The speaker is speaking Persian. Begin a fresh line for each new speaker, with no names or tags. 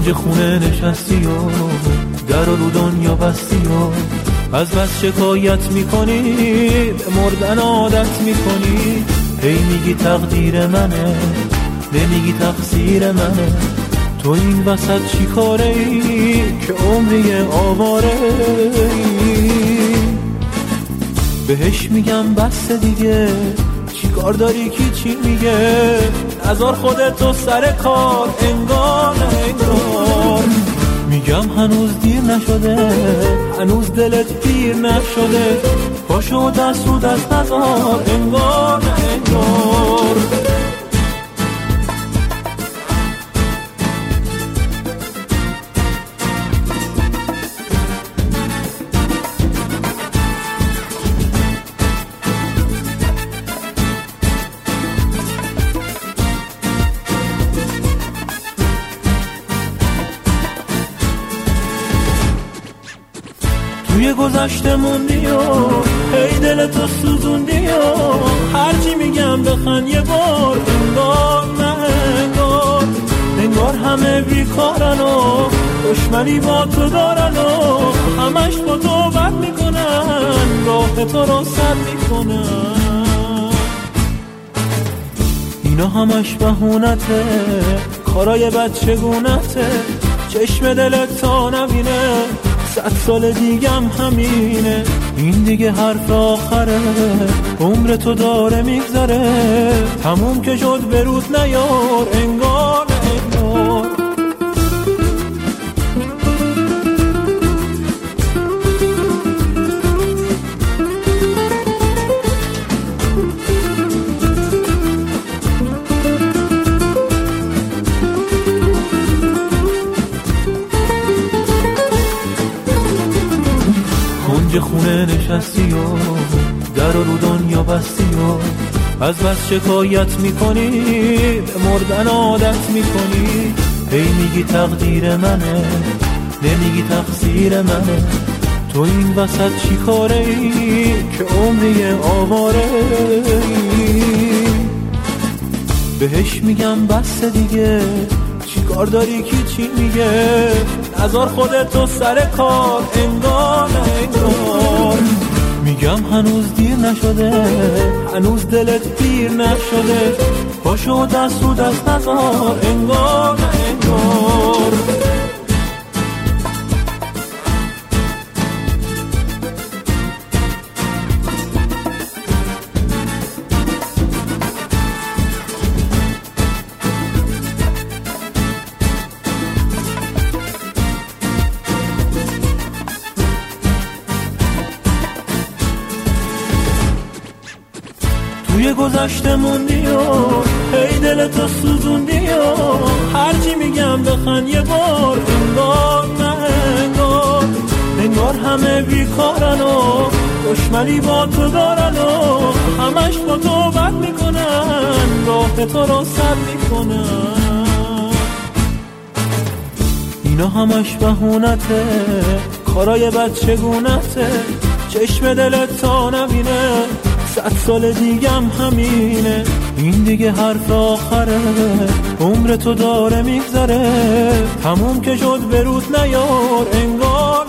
کنج خونه نشستی و در رو دنیا بستی و از بس شکایت میکنی به مردن عادت میکنی. هی میگی تقدیر منه نمیگی تقصیر منه. تو این وسط چی کاره ای که عمری آواره ای؟ بهش میگم بس دیگه چی کار داری کی چی میگه؟ نذار خودتو سر کار انگار نه انگار. میگم هنوز دیر نشده هنوز دلت پیر نشده. پاشو دست رو دست نذار انگار نه انگار. توی گذشته موندی و هی دلتو سوزوندی و هرچی میگم بخند یه بار انگار نه انگار. انگار همه بیکارن و دشمنی با تو دارن و همش با تو بد میکنن راه تو رو سد میکنن. اینا همش بهونته کارای بچگونته. چشم دلت تا نبینه 100 سال دیگم همینه. این دیگه حرف آخره عمر تو داره میگذره. تموم که شد برود نیار انگار نه انگار. کنج خونه نشستی و در رو دنیا بستی و از بس شکایت میکنی به مردن عادت میکنی. هی میگی تقدیر منه نمیگی تقصیر منه. تو این وسط چی کاره ای که عمری آواره ای؟ بهش میگم بس دیگه چی کار داری کی چی میگه؟ نذار خودتو سر کار انگار نه انگار. میگم هنوز دیر نشده هنوز دلت پیر نشده. پاشو دست رو دست نذار انگار نه انگار. توی گذشته موندی و هی دلتو سوزوندی و هرچی میگم بخند یه بار انگار نه انگار. انگار همه بیکارن و دشمنی با تو دارن و همش با تو بد میکنن راه تو رو سد میکنن. اینا همش بهونته کارای بچگونته. چشم دلت تا نبینه 100 سال دیگم همینه. این دیگه حرف آخره عمر تو داره میگذره. تموم که شد برود نیار انگار